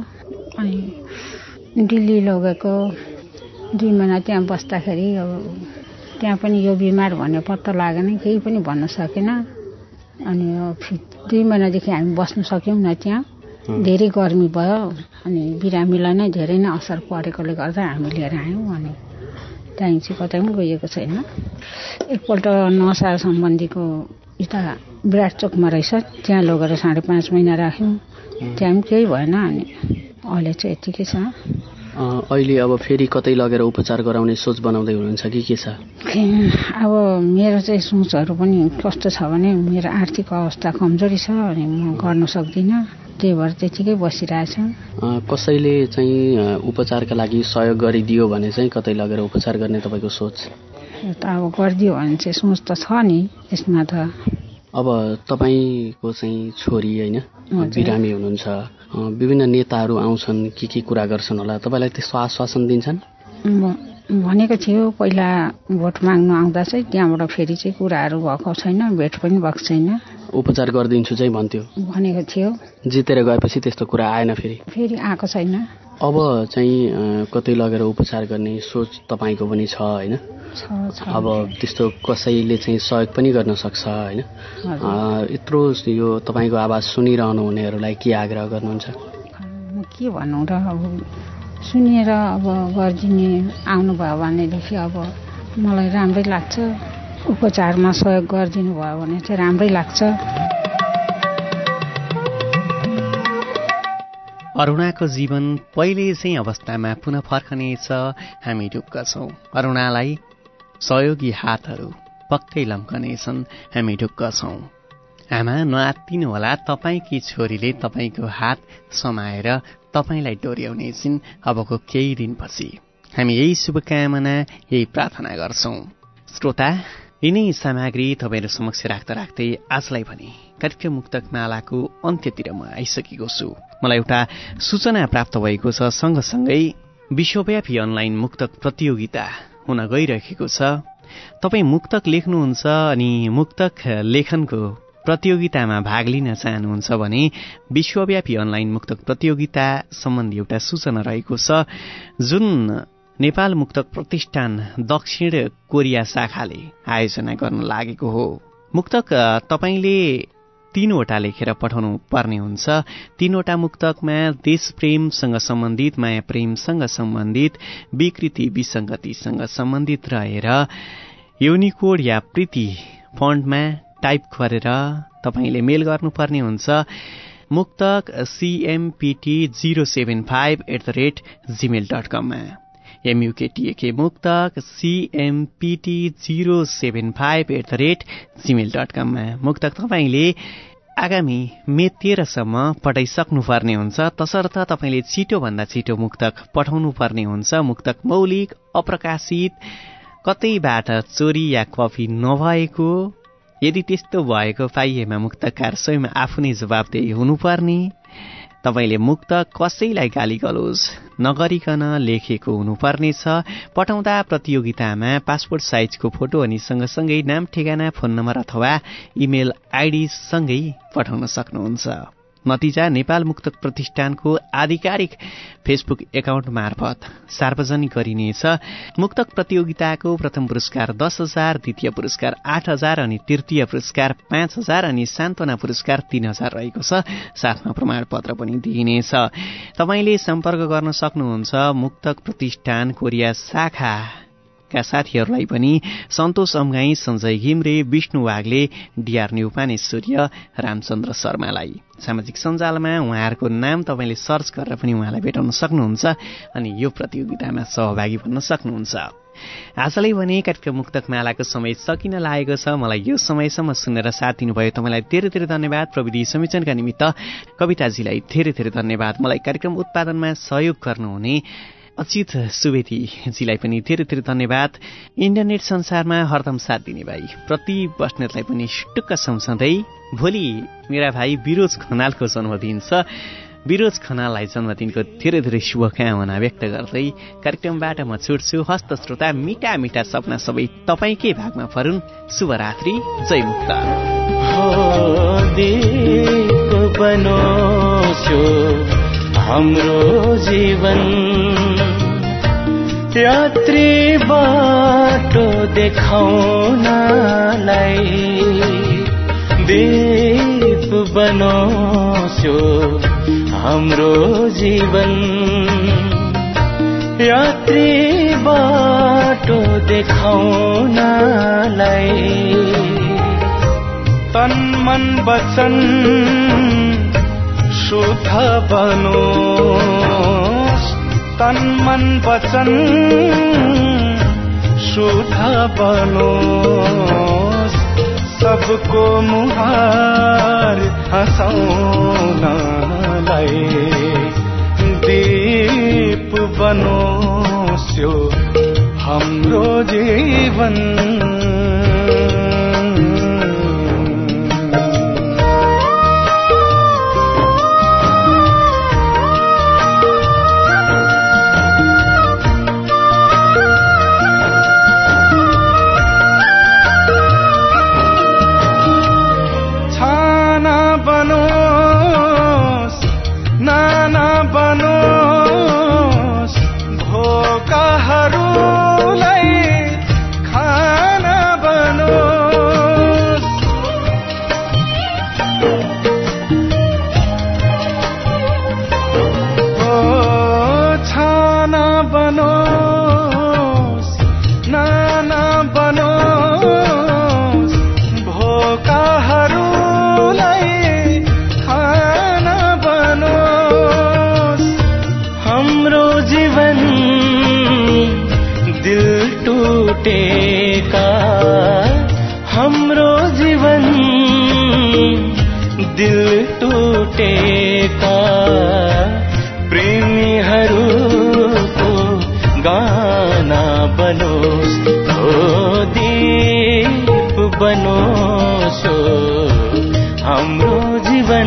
अनि दिल्ली लगेको 2 महिना त्यहाँ बस्दाखेरि अब त्यहाँ पनि यो बिमार भन्ने पत्ता लागेन, केही पनि भन्न सकेन। अनि 2 महिनादेखि हामी बस्न सक्यौँ न त्यहाँ। धेरै गर्मी भयो अनि बिरामीलाई नै धेरै नै असर परेकोले गर्दा हामी लिएर आयौँ। अनि त्यहाँ चाहिँ कतै पनि गइएको छैन। एकपल्ट नसा सम्बन्धीको यता विराट चोकमा रहेछ, त्यहाँ लगेर 5.5 महिना राख्यौँ, त्यहाँ पनि केही भएन। अनि अहिले चाहिँ यतिकै छ।
अहिले अब फेरि कतै लगेर उपचार गराउने सोच बनाउँदै हुनुहुन्छ कि के छ?
अब मेरो चाहिँ सोचहरू पनि कस्तो छ भने मेरो आर्थिक अवस्था कमजोरी छ अनि म गर्न सक्दिनँ, त्यही भएर त्यतिकै बसिरहेछ।
कसैले चाहिँ उपचारका लागि सहयोग गरिदियो भने चाहिँ कतै लगेर उपचार गर्ने तपाईँको सोच?
त अब गरिदियो भने चाहिँ सोच त छ नि यसमा त।
अब तपाईँको चाहिँ छोरी होइन बिरामी हुनुहुन्छ, विभिन्न नेताहरू आउँछन्, के कुरा गर्छन् होला, तपाईँलाई त्यस्तो आश्वासन दिन्छन्?
भनेको थियो पहिला भोट माग्नु आउँदा चाहिँ, त्यहाँबाट फेरि चाहिँ कुराहरू भएको छैन, भेट पनि भएको छैन।
उपचार गरिदिन्छु चाहिँ भन्थ्यो,
भनेको थियो।
जितेर गएपछि त्यस्तो कुरा आएन, फेरि आएको
छैन।
अब चाहिँ कतै लगेर उपचार गर्ने सोच तपाईँको पनि छ होइन? अब त्यस्तो कसैले चाहिँ सहयोग पनि गर्न सक्छ होइन? यत्रो यो तपाईँको आवाज सुनिरहनु हुनेहरूलाई के आग्रह गर्नुहुन्छ?
के भन्नु र, अब सुनेर अब गरिदिने आउनुभयो भनेदेखि अब मलाई राम्रै लाग्छ। उपचारमा सहयोग गरिदिनु भयो भने चाहिँ राम्रै लाग्छ।
अरुणाको जीवन पहिले चाहिँ अवस्थामा पुनः फर्कनेछ, हामी ढुक्क छौँ। अरुणालाई सहयोगी हातहरू पक्कै लम्कनेछन्, हामी ढुक्क छौँ। आमा नआत्तिनु होला, तपाईँकी छोरीले तपाईँको हात समाएर तपाईँलाई डोर्याउने छिन् अबको केही दिनपछि। हामी यही शुभकामना, यही प्रार्थना गर्छौँ। श्रोता, यिनै सामग्री तपाईँहरू समक्ष राख्दा राख्दै आजलाई भने कार्यक्रम मुक्तक मालाको अन्त्यतिर म आइसकेको छु। मलाई एउटा सूचना प्राप्त भएको छ, सँगसँगै विश्वव्यापी अनलाइन मुक्तक प्रतियोगिता हुन गइरहेको छ। तपाईँ मुक्तक लेख्नुहुन्छ अनि मुक्तक लेखनको प्रतियोगितामा भाग लिन चाहनुहुन्छ भने विश्वव्यापी अनलाइन मुक्तक प्रतियोगिता सम्बन्धी एउटा सूचना रहेको छ, जुन नेपाल मुक्तक प्रतिष्ठान दक्षिण कोरिया शाखाले आयोजना गर्न लागेको हो। मुक्तक तपाईँले 3वटा लेखेर पठाउनु पर्ने हुन्छ। 3वटा मुक्तकमा देशप्रेमसँग सम्बन्धित, माया प्रेमसँग सम्बन्धित, विकृति विसङ्गतिसँग सम्बन्धित रहेर युनिकोड या प्रीति फन्टमा टाइप गरेर तपाईँले मेल गर्नुपर्ने हुन्छ। मुक्तक cmpt075@gmail.com मा MUKTAK मुक्तक cmpt075@gmail.com मा मुक्तक तपाईँले आगामी मे 13 सम्म पठाइसक्नुपर्ने हुन्छ। तसर्थ तपाईँले छिटोभन्दा छिटो मुक्तक पठाउनु पर्ने हुन्छ। मुक्तक मौलिक, अप्रकाशित, कतैबाट चोरी या कपी नभएको, यदि त्यस्तो भएको पाइएमा मुक्तकार स्वयं आफू नै जवाबदेही हुनुपर्ने। तपाईँले मुक्तक कसैलाई गाली गलोज नगरिकन लेखेको हुनुपर्नेछ। पठाउँदा प्रतियोगितामा पासपोर्ट साइजको फोटो अनि सँगसँगै नाम, ठेगाना, फोन नम्बर अथवा इमेल आइडी सँगै पठाउन सक्नुहुन्छ। नतिजा नेपाल मुक्तक प्रतिष्ठानको आधिकारिक फेसबुक एकाउन्ट मार्फत सार्वजनिक गरिनेछ। मुक्तक प्रतियोगिताको प्रथम पुरस्कार 10,000, द्वितीय पुरस्कार 8,000 अनि तृतीय पुरस्कार 5,000 अनि सान्त्वना पुरस्कार 3,000 रहेको छ। साथमा प्रमाणपत्र पनि दिइनेछ। तपाईँले सम्पर्क गर्न सक्नुहुन्छ मुक्तक प्रतिष्ठान कोरिया शाखा का साथीहरूलाई पनि, सन्तोष अम्गाई, सञ्जय घिम्रे, विष्णु वाग्ले, डिआर न्युपानेश्वर्य, रामचन्द्र शर्मालाई। सामाजिक सञ्जालमा उहाँहरूको नाम तपाईँले सर्च गरेर पनि उहाँलाई भेटाउन सक्नुहुन्छ अनि यो प्रतियोगितामा सहभागी बन्न सक्नुहुन्छ। आजलाई भने कार्यक्रम मुक्तक मालाको समय सकिन लागेको छ। मलाई यो समयसम्म सुनेर साथ दिनुभयो तपाईँलाई धेरै धेरै धन्यवाद। प्रविधि संयोजनका निमित्त कविताजीलाई धेरै धेरै धन्यवाद। मलाई कार्यक्रम उत्पादनमा सहयोग गर्नुहुने अचित सुवेदीजीलाई पनि धेरै धेरै धन्यवाद। इन्टरनेट संसारमा हरदम साथ दिने भाइ प्रति बस्नेतलाई पनि टुक्क सम्झँदै भोलि मेरा भाइ बिरोज खनालको जन्मदिन छ। बिरोज खनाललाई जन्मदिनको धेरै धेरै शुभकामना व्यक्त गर्दै कार्यक्रमबाट म छुट्छु। हस्त श्रोता, मिठा मिठा सपना सबै तपाईँकै भागमा परुन्। शुभरात्रि, जय मुक्त।
हाम्रो जीवन यात्री बाटो देखाउनलाई दीप बनोस्यो हाम्रो जीवन यात्री बाटो देखाउनलाई तन मन वचन शुद्ध बनोस् तन मन वचन शुद्ध बनोस् सबको मुहार हँसाउनलाई दीप बनोस्यो हाम्रो जीवन हाम्रो जीवन दिल टुटेका प्रेमीहरूको गाना बनोस् हो दीप बनोस् हाम्रो जीवन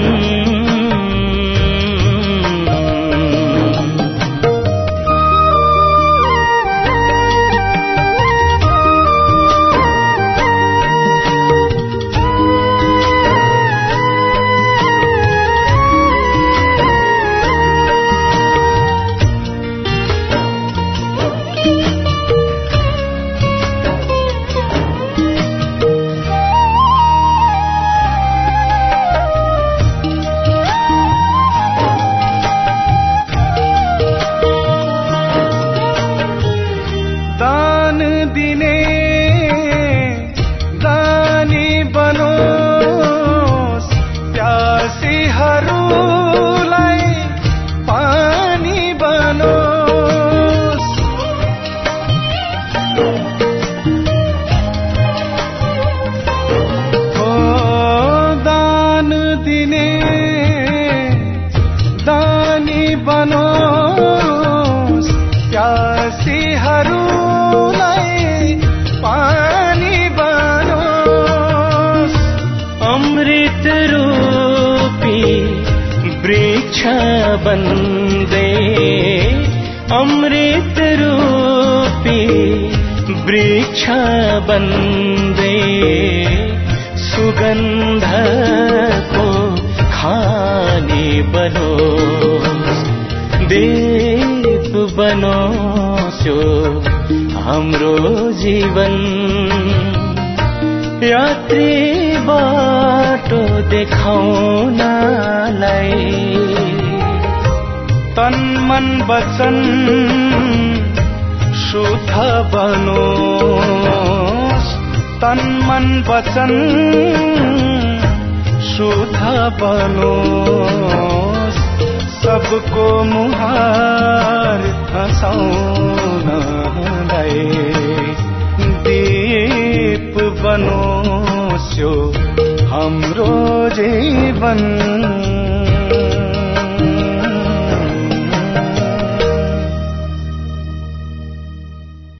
अमृत रूपी वृक्ष बन्दे सुगन्धको खानी बनोस् दीप बनोस्यो हाम्रो जीवन यात्री बाटो देखाउनलाई तन मन वचन शुद्ध बनोस् तन मन वचन शुद्ध बनोस् सबको मुहार हँसाउनलाई दीप बनोस्यो हाम्रो जीवन